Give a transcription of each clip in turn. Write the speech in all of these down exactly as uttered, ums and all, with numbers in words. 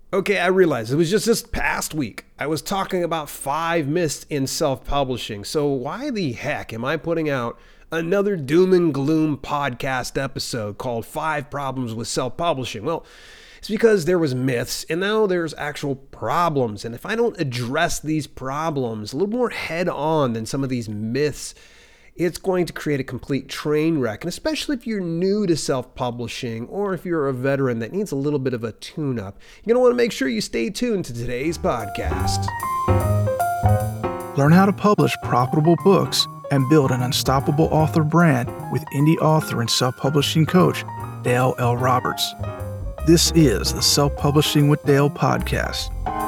Okay, I realize it was just this past week. I was talking about five myths in self-publishing. So why the heck am I putting out another doom and gloom podcast episode called Five Problems with Self-Publishing? Well, it's because there was myths and now there's actual problems. And if I don't address these problems a little more head on than some of these myths, it's going to create a complete train wreck. And especially if you're new to self-publishing or if you're a veteran that needs a little bit of a tune-up, you're going to want to make sure you stay tuned to today's podcast. Learn how to publish profitable books and build an unstoppable author brand with indie author and self-publishing coach, Dale L. Roberts. This is the Self-Publishing with Dale podcast.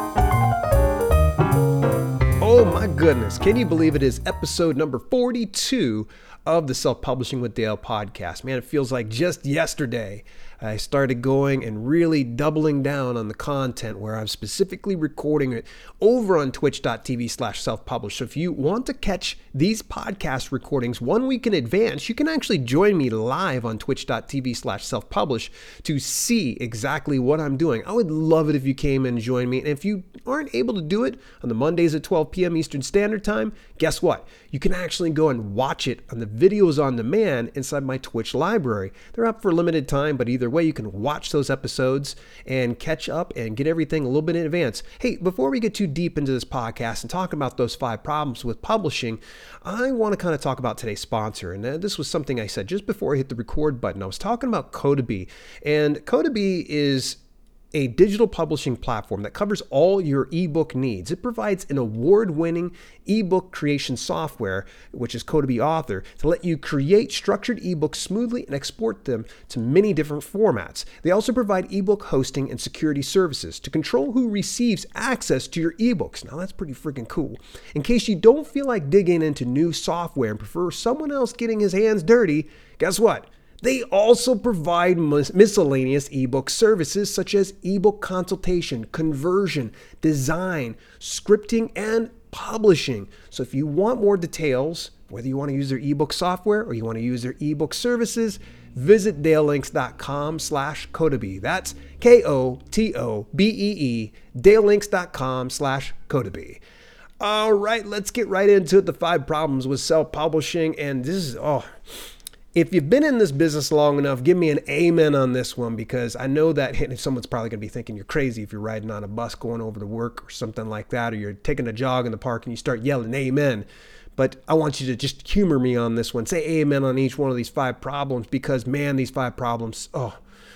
Oh my goodness, can you believe it is episode number forty-two of the Self-Publishing with Dale podcast? Man, it feels like just yesterday I started going and really doubling down on the content where I'm specifically recording it over on twitch.tv slash self-publish. So if you want to catch these podcast recordings one week in advance, you can actually join me live on twitch.tv slash self-publish to see exactly what I'm doing. I would love it if you came and joined me. And if you aren't able to do it on the Mondays at twelve p.m. Eastern Standard Time, guess what? You can actually go and watch it on the videos on demand inside my Twitch library. They're up for a limited time, but either way, you can watch those episodes and catch up and get everything a little bit in advance. Hey, before we get too deep into this podcast and talk about those five problems with publishing, I want to kind of talk about today's sponsor. And this was something I said just before I hit the record button. I was talking about Codabee. And Codabee is a digital publishing platform that covers all your ebook needs. It provides an award-winning ebook creation software, which is Codabee Author, to let you create structured ebooks smoothly and export them to many different formats. They also provide ebook hosting and security services to control who receives access to your ebooks. Now that's pretty freaking cool. In case you don't feel like digging into new software and prefer someone else getting his hands dirty, guess what? They also provide miscellaneous ebook services such as ebook consultation, conversion, design, scripting, and publishing. So if you want more details, whether you want to use their ebook software or you want to use their ebook services, visit dalelinks.com slash Codabee. That's K O T O B E E, dalelinks.com slash Codabee. All right, let's get right into it. The five problems with self-publishing. And this is, oh... If you've been in this business long enough, give me an amen on this one, because I know that someone's probably going to be thinking you're crazy if you're riding on a bus going over to work or something like that, or you're taking a jog in the park and you start yelling amen. But I want you to just humor me on this one. Say amen on each one of these five problems, because, man, these five problems, oh,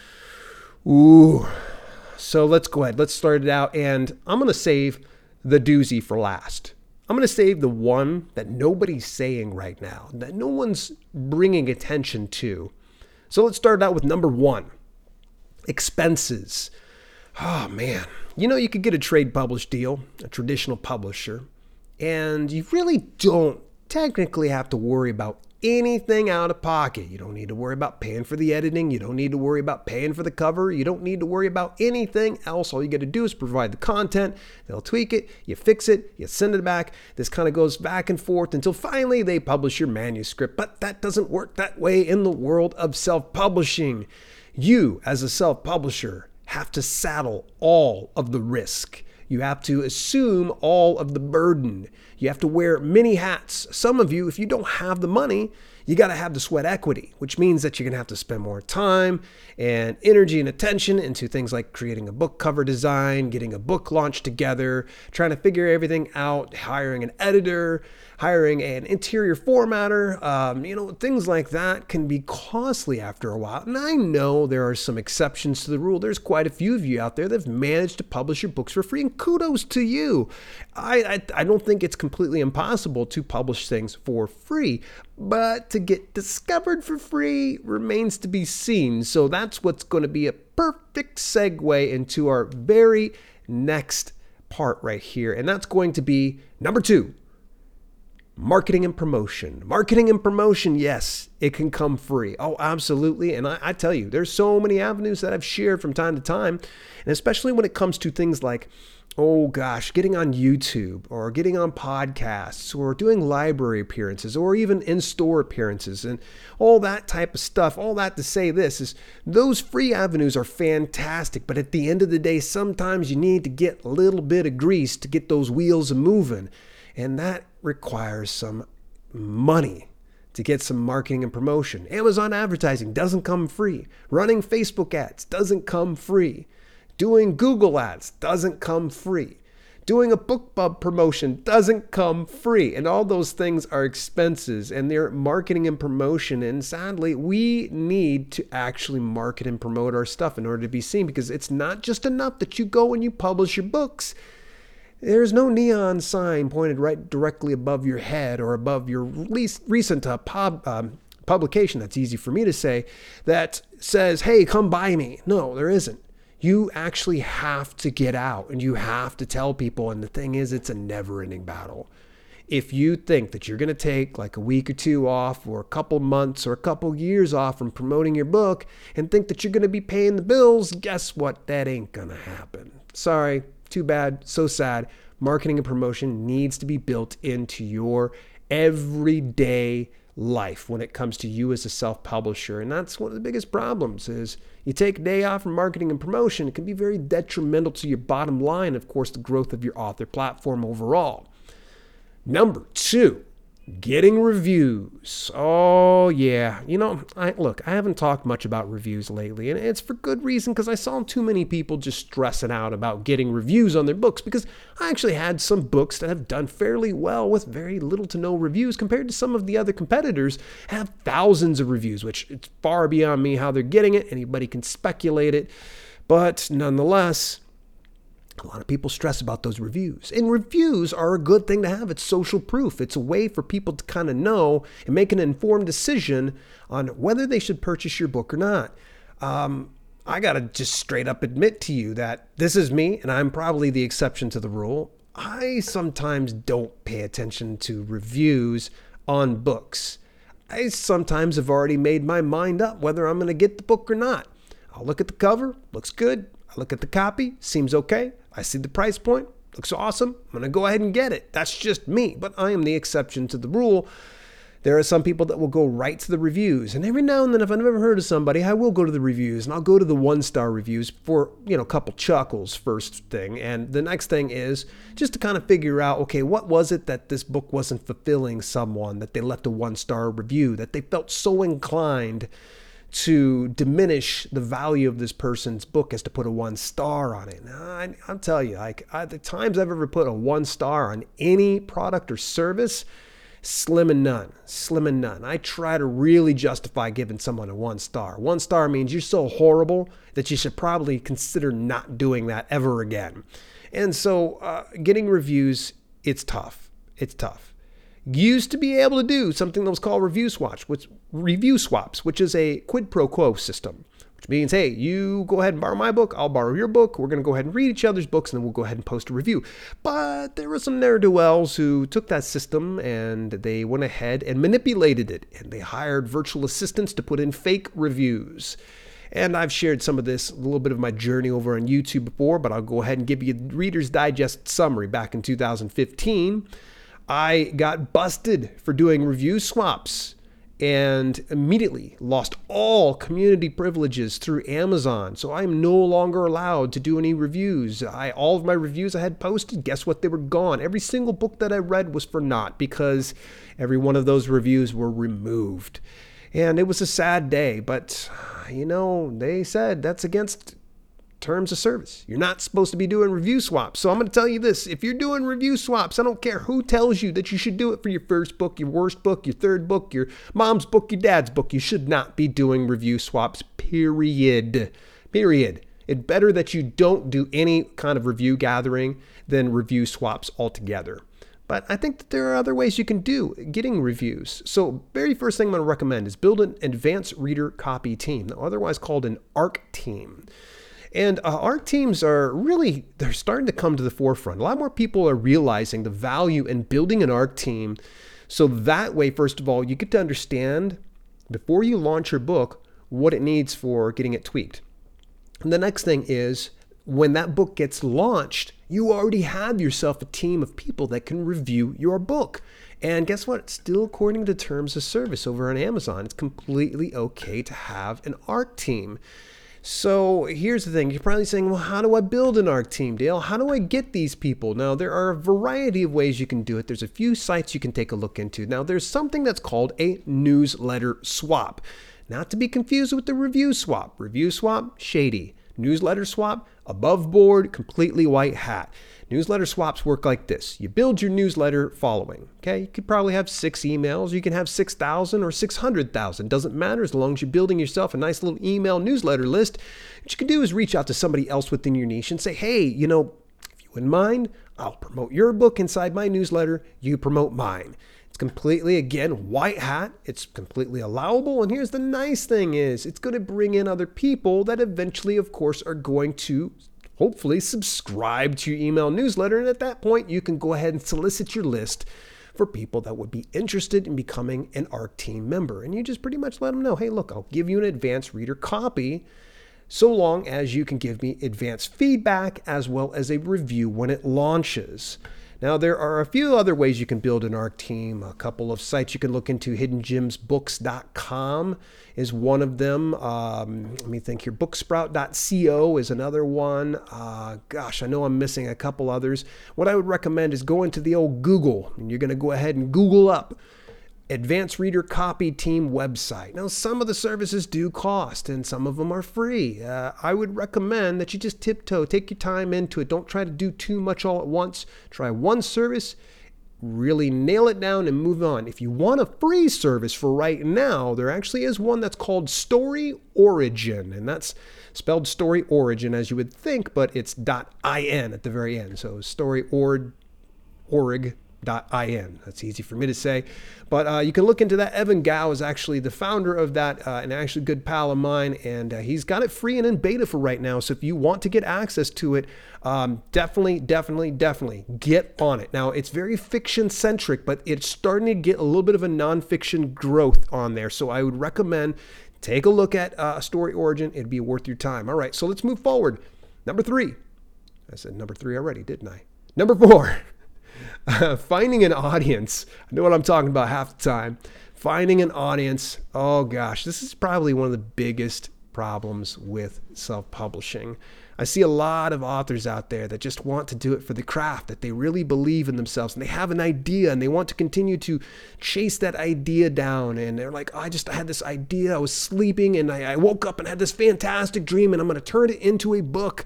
ooh. So let's go ahead. Let's start it out, and I'm going to save the doozy for last. I'm going to save the one that nobody's saying right now, that no one's bringing attention to. So let's start out with number one, expenses. Oh, man. You know, you could get a trade published deal, a traditional publisher, and you really don't technically have to worry about anything out of pocket. You don't need to worry about paying for the editing. You don't need to worry about paying for the cover. You don't need to worry about anything else. All you got to do is provide the content. They'll tweak it. You fix it. You send it back. This kind of goes back and forth until finally they publish your manuscript. But that doesn't work that way in the world of self-publishing. You, as a self-publisher, have to saddle all of the risk. You have to assume all of the burden. You have to wear many hats. Some of you, if you don't have the money, you got to have the sweat equity, which means that you're going to have to spend more time and energy and attention into things like creating a book cover design, getting a book launch together, trying to figure everything out, hiring an editor, hiring an interior formatter. Um, you know, things like that can be costly after a while. And I know there are some exceptions to the rule. There's quite a few of you out there that have managed to publish your books for free, and kudos to you. I, I, I don't think it's completely impossible to publish things for free, but to get discovered for free remains to be seen. So that's what's going to be a perfect segue into our very next part right here. And that's going to be number two, marketing and promotion. Marketing and promotion, yes, it can come free. Oh, absolutely. And I, I tell you, there's so many avenues that I've shared from time to time. And especially when it comes to things like oh gosh, getting on YouTube or getting on podcasts or doing library appearances or even in-store appearances and all that type of stuff. All that to say this is those free avenues are fantastic, but at the end of the day, sometimes you need to get a little bit of grease to get those wheels moving. And that requires some money to get some marketing and promotion. Amazon advertising doesn't come free. Running Facebook ads doesn't come free. Doing Google ads doesn't come free. Doing a BookBub promotion doesn't come free. And all those things are expenses and they're marketing and promotion. And sadly, we need to actually market and promote our stuff in order to be seen, because it's not just enough that you go and you publish your books. There's no neon sign pointed right directly above your head or above your least recent uh, pub, um, publication, that's easy for me to say, that says, hey, come buy me. No, there isn't. You actually have to get out and you have to tell people. And the thing is, it's a never-ending battle. If you think that you're going to take like a week or two off or a couple months or a couple years off from promoting your book and think that you're going to be paying the bills, guess what? That ain't going to happen. Sorry, too bad, so sad. Marketing and promotion needs to be built into your everyday life when it comes to you as a self-publisher. And that's one of the biggest problems is you take a day off from marketing and promotion, it can be very detrimental to your bottom line, of course, the growth of your author platform overall. Number two, getting reviews. Oh yeah, you know, I look, I haven't talked much about reviews lately, and it's for good reason, because I saw too many people just stressing out about getting reviews on their books, because I actually had some books that have done fairly well with very little to no reviews compared to some of the other competitors have thousands of reviews, which it's far beyond me how they're getting it. Anybody can speculate it, but nonetheless, a lot of people stress about those reviews. And reviews are a good thing to have. It's social proof. It's a way for people to kind of know and make an informed decision on whether they should purchase your book or not. Um, I got to just straight up admit to you that this is me, and I'm probably the exception to the rule. I sometimes don't pay attention to reviews on books. I sometimes have already made my mind up whether I'm going to get the book or not. I'll look at the cover, looks good. I look at the copy, seems okay. I see the price point, looks awesome. I'm going to go ahead and get it. That's just me, but I am the exception to the rule. There are some people that will go right to the reviews. And every now and then, if I've never heard of somebody, I will go to the reviews, and I'll go to the one-star reviews for, you know, a couple chuckles first thing. And the next thing is just to kind of figure out, okay, what was it that this book wasn't fulfilling someone, that they left a one-star review, that they felt so inclined to diminish the value of this person's book as to put a one star on it. Now, I, I'll tell you, like I, the times I've ever put a one star on any product or service, slim and none, slim and none. I try to really justify giving someone a one star. One star means you're so horrible that you should probably consider not doing that ever again. And so uh, getting reviews, it's tough. It's tough. Used to be able to do something that was called review swaps, which review swaps, which is a quid pro quo system, which means, hey, you go ahead and borrow my book, I'll borrow your book, we're going to go ahead and read each other's books, and then we'll go ahead and post a review. But there were some ne'er-do-wells who took that system and they went ahead and manipulated it, and they hired virtual assistants to put in fake reviews. And I've shared some of this, a little bit of my journey over on YouTube before, but I'll go ahead and give you a Reader's Digest summary. Back in two thousand fifteen, I got busted for doing review swaps and immediately lost all community privileges through Amazon. So I'm no longer allowed to do any reviews. I, all of my reviews I had posted, guess what? They were gone. Every single book that I read was for naught because every one of those reviews were removed. And it was a sad day, but you know, they said that's against terms of service. You're not supposed to be doing review swaps. So I'm going to tell you this. If you're doing review swaps, I don't care who tells you that you should do it for your first book, your worst book, your third book, your mom's book, your dad's book. You should not be doing review swaps, period. Period. It's better that you don't do any kind of review gathering than review swaps altogether. But I think that there are other ways you can do getting reviews. So very first thing I'm going to recommend is build an advanced reader copy team, otherwise called an ARC team. And uh, ARC teams are really, they're starting to come to the forefront. A lot more people are realizing the value in building an ARC team. So that way, first of all, you get to understand before you launch your book what it needs for getting it tweaked. And the next thing is when that book gets launched You already have yourself a team of people that can review your book. And guess what? Still according to terms of service over on Amazon, it's completely okay to have an ARC team. So here's the thing. You're probably saying, well, how do I build an ARC team, Dale? How do I get these people? Now, there are a variety of ways you can do it. There's a few sites you can take a look into. Now, there's something that's called a newsletter swap. Not to be confused with the review swap. Review swap, shady. Newsletter swap, above board, completely white hat. Newsletter swaps work like this. You build your newsletter following. Okay, you could probably have six emails. You can have six thousand or six hundred thousand. Doesn't matter as long as you're building yourself a nice little email newsletter list. What you can do is reach out to somebody else within your niche and say, hey, you know, if you wouldn't mind, I'll promote your book inside my newsletter. You promote mine. It's completely, again, white hat. It's completely allowable. And here's the nice thing is it's going to bring in other people that eventually, of course, are going to hopefully subscribe to your email newsletter. And at that point, you can go ahead and solicit your list for people that would be interested in becoming an ARC team member. And you just pretty much let them know, hey, look, I'll give you an advanced reader copy so long as you can give me advanced feedback as well as a review when it launches. Now, there are a few other ways you can build an ARC team. A couple of sites you can look into. hidden gems books dot com is one of them. Um, let me think here. booksprout dot co is another one. Uh, gosh, I know I'm missing a couple others. What I would recommend is go into the old Google, and you're going to go ahead and Google up Advanced Reader Copy Team website. Now, some of the services do cost and some of them are free. Uh, I would recommend that you just tiptoe, take your time into it. Don't try to do too much all at once. Try one service, really nail it down and move on. If you want a free service for right now, there actually is one that's called Story Origin, and that's spelled Story Origin as you would think, but it's .in at the very end. So story org. .in. That's easy for me to say, but uh, you can look into that. Evan Gao is actually the founder of that, uh, and actually a good pal of mine, and uh, he's got it free and in beta for right now. So if you want to get access to it, um, definitely, definitely, definitely get on it. Now, it's very fiction centric, but it's starting to get a little bit of a nonfiction growth on there. So I would recommend take a look at uh, Story Origin. It'd be worth your time. All right, so let's move forward. Number three. I said number three already, didn't I? Number four. Uh, finding an audience. I know what I'm talking about half the time. Finding an audience. Oh gosh, this is probably one of the biggest problems with self-publishing. I see a lot of authors out there that just want to do it for the craft, that they really believe in themselves and they have an idea and they want to continue to chase that idea down. And they're like, oh, I just I had this idea. I was sleeping and I, I woke up and had this fantastic dream and I'm going to turn it into a book.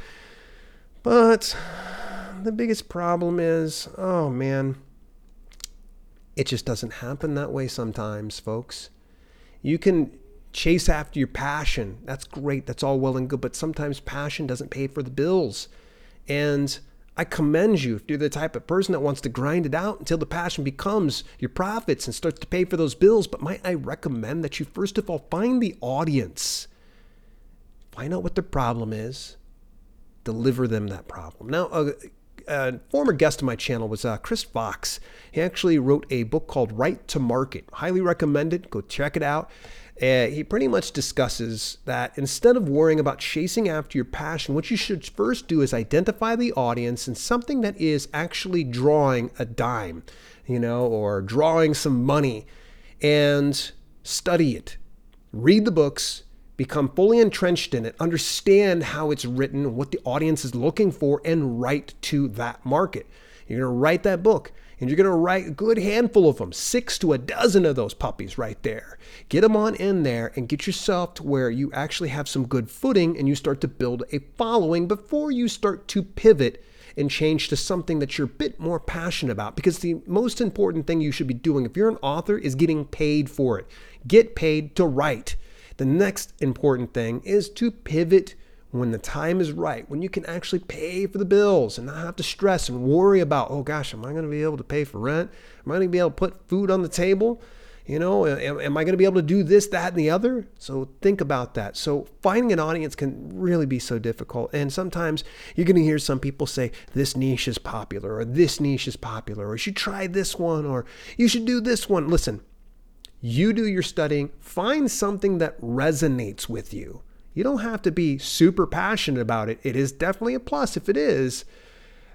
But the biggest problem is, oh man, it just doesn't happen that way sometimes, folks. You can chase after your passion. That's great. That's all well and good. But sometimes passion doesn't pay for the bills. And I commend you if you're the type of person that wants to grind it out until the passion becomes your profits and starts to pay for those bills. But might I recommend that you first of all find the audience. Find out what their problem is. Deliver them that problem. Now, uh, a former guest on my channel was uh, Chris Fox. He actually wrote a book called Right to Market. Highly recommend it. Go check it out. Uh, he pretty much discusses that instead of worrying about chasing after your passion, what you should first do is identify the audience and something that is actually drawing a dime, you know, or drawing some money, and study it. Read the books. Become fully entrenched in it, understand how it's written, what the audience is looking for, and write to that market. You're going to write that book, and you're going to write a good handful of them, six to a dozen of those puppies right there. Get them on in there and get yourself to where you actually have some good footing and you start to build a following before you start to pivot and change to something that you're a bit more passionate about. Because the most important thing you should be doing if you're an author is getting paid for it. Get paid to write. The next important thing is to pivot when the time is right, when you can actually pay for the bills and not have to stress and worry about, oh gosh, am I going to be able to pay for rent? Am I going to be able to put food on the table? You know, am, am I going to be able to do this, that, and the other? So think about that. So finding an audience can really be so difficult. And sometimes you're going to hear some people say, this niche is popular, or this niche is popular, or you should try this one, or you should do this one. Listen. You do your studying, find something that resonates with you. You don't have to be super passionate about it. It is definitely a plus if it is,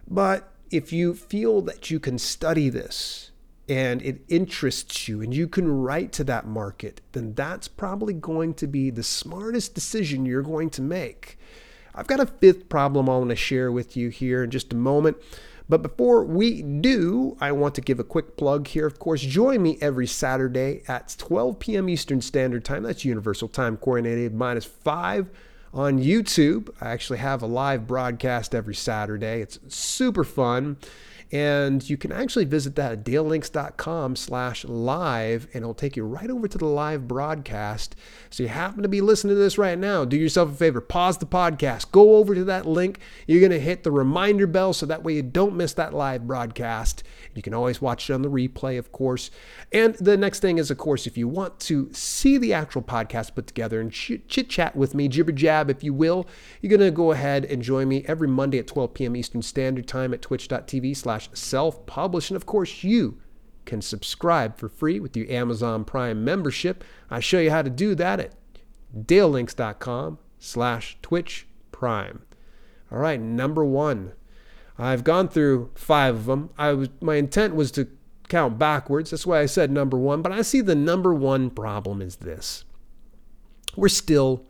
But if you feel that you can study this and it interests you and you can write to that market, then that's probably going to be the smartest decision you're going to make. I've got a fifth problem I want to share with you here in just a moment. But before we do, I want to give a quick plug here. Of course, join me every Saturday at twelve p.m. Eastern Standard Time. That's Universal Time Coordinated minus five on YouTube. I actually have a live broadcast every Saturday. It's super fun. And you can actually visit that at dalelinks.com slash live, and it'll take you right over to the live broadcast. So you happen to be listening to this right now, do yourself a favor, pause the podcast, go over to that link. You're going to hit the reminder bell so that way you don't miss that live broadcast. You can always watch it on the replay, of course. And the next thing is, of course, if you want to see the actual podcast put together and chit-chat with me, jibber-jab, if you will, you're going to go ahead and join me every Monday at twelve p.m. Eastern Standard Time at twitch.tv slash self-publish. And of course, you can subscribe for free with your Amazon Prime membership. I show you how to do that at dalelinks.com slash Twitch Prime. All right, number one. I've gone through five of them. I was my intent was to count backwards. That's why I said number one. But I see the number one problem is this. We're still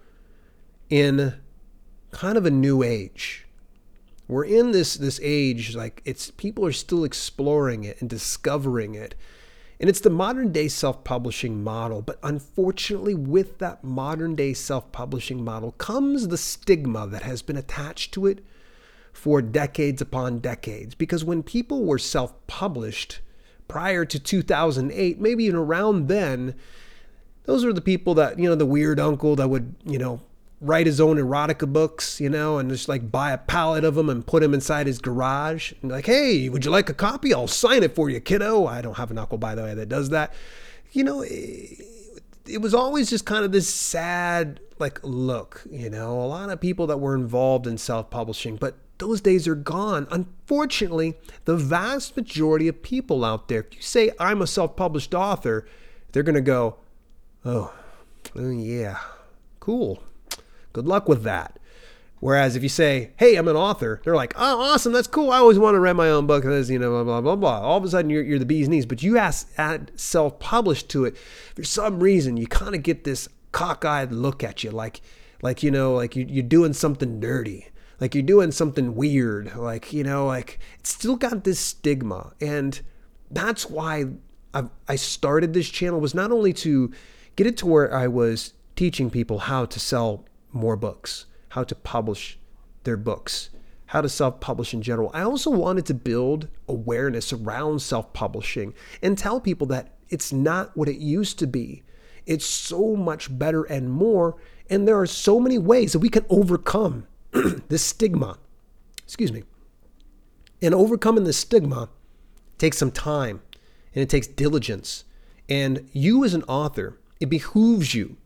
in kind of a new age. We're in this this age, like it's people are still exploring it and discovering it. And it's the modern day self-publishing model. But unfortunately, with that modern day self-publishing model comes the stigma that has been attached to it for decades upon decades. Because when people were self-published prior to two thousand eight, maybe even around then, those were the people that, you know, the weird uncle that would, you know, write his own erotica books, you know, and just like buy a pallet of them and put them inside his garage. And like, hey, would you like a copy? I'll sign it for you, kiddo. I don't have an uncle, by the way, that does that. You know, it, it was always just kind of this sad, like, look, you know, a lot of people that were involved in self-publishing, but those days are gone. Unfortunately, the vast majority of people out there, if you say I'm a self-published author, they're going to go, oh, oh, yeah, cool. Good luck with that. Whereas if you say, hey, I'm an author, they're like, oh, awesome, that's cool. I always want to write my own book. That's, you know, blah, blah, blah, blah. All of a sudden, you're, you're the bee's knees. But you ask, add self-published to it, for some reason, you kind of get this cockeyed look at you, like, like you know, like you, you're doing something dirty. Like you're doing something weird. Like, you know, like it's still got this stigma. And that's why I've, I started this channel, was not only to get it to where I was teaching people how to sell more books, how to publish their books, how to self-publish in general. I also wanted to build awareness around self-publishing and tell people that it's not what it used to be. It's so much better and more. And there are so many ways that we can overcome this stigma. Excuse me. And overcoming this stigma takes some time and it takes diligence. And you as an author, it behooves you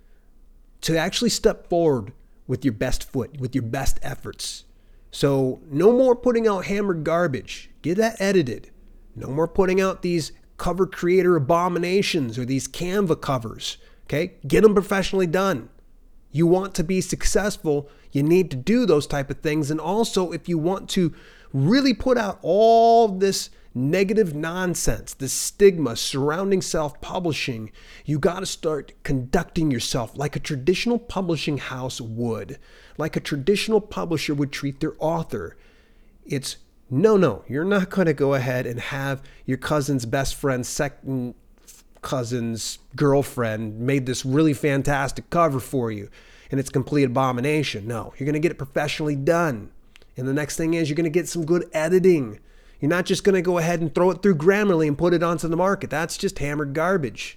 to actually step forward with your best foot, with your best efforts. So no more putting out hammered garbage. Get that edited. No more putting out these cover creator abominations or these Canva covers. Okay? Get them professionally done. You want to be successful, you need to do those type of things. And also, if you want to really put out all this negative nonsense, the stigma surrounding self-publishing, you got to start conducting yourself like a traditional publishing house would, like a traditional publisher would treat their author. It's no, no, you're not going to go ahead and have your cousin's best friend's second cousin's girlfriend made this really fantastic cover for you and it's complete abomination. No, you're going to get it professionally done. And the next thing is you're going to get some good editing. You're not just going to go ahead and throw it through Grammarly and put it onto the market. That's just hammered garbage.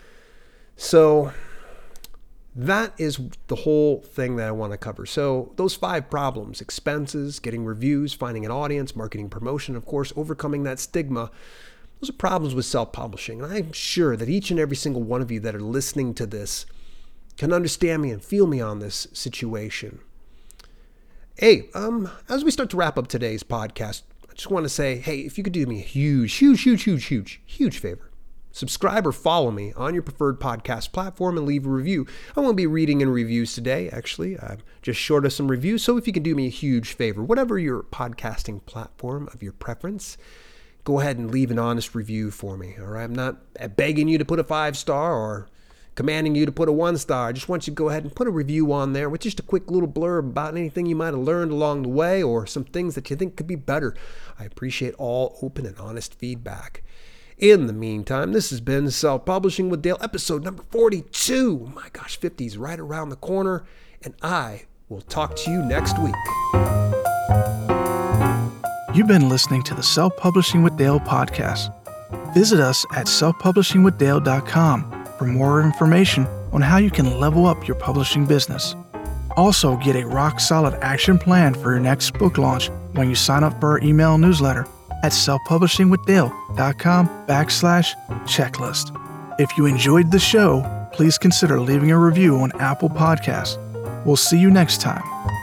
So that is the whole thing that I want to cover. So those five problems: expenses, getting reviews, finding an audience, marketing, promotion, of course, overcoming that stigma. Those are problems with self-publishing. And I'm sure that each and every single one of you that are listening to this can understand me and feel me on this situation. Hey, um, as we start to wrap up today's podcast, I just want to say, hey, if you could do me a huge, huge, huge, huge, huge, huge favor, subscribe or follow me on your preferred podcast platform and leave a review. I won't be reading in reviews today, actually. I'm just short of some reviews, so if you can do me a huge favor, whatever your podcasting platform of your preference, go ahead and leave an honest review for me, all right? I'm not begging you to put a five-star or commanding you to put a one-star. I just want you to go ahead and put a review on there with just a quick little blurb about anything you might have learned along the way or some things that you think could be better. I appreciate all open and honest feedback. In the meantime, this has been Self-Publishing with Dale, episode number forty-two. My gosh, fifty is right around the corner, and I will talk to you next week. You've been listening to the Self-Publishing with Dale podcast. Visit us at self publishing with dale dot com for more information on how you can level up your publishing business. Also, get a rock-solid action plan for your next book launch when you sign up for our email newsletter at self publishing with dale dot com backslash checklist. If you enjoyed the show, please consider leaving a review on Apple Podcasts. We'll see you next time.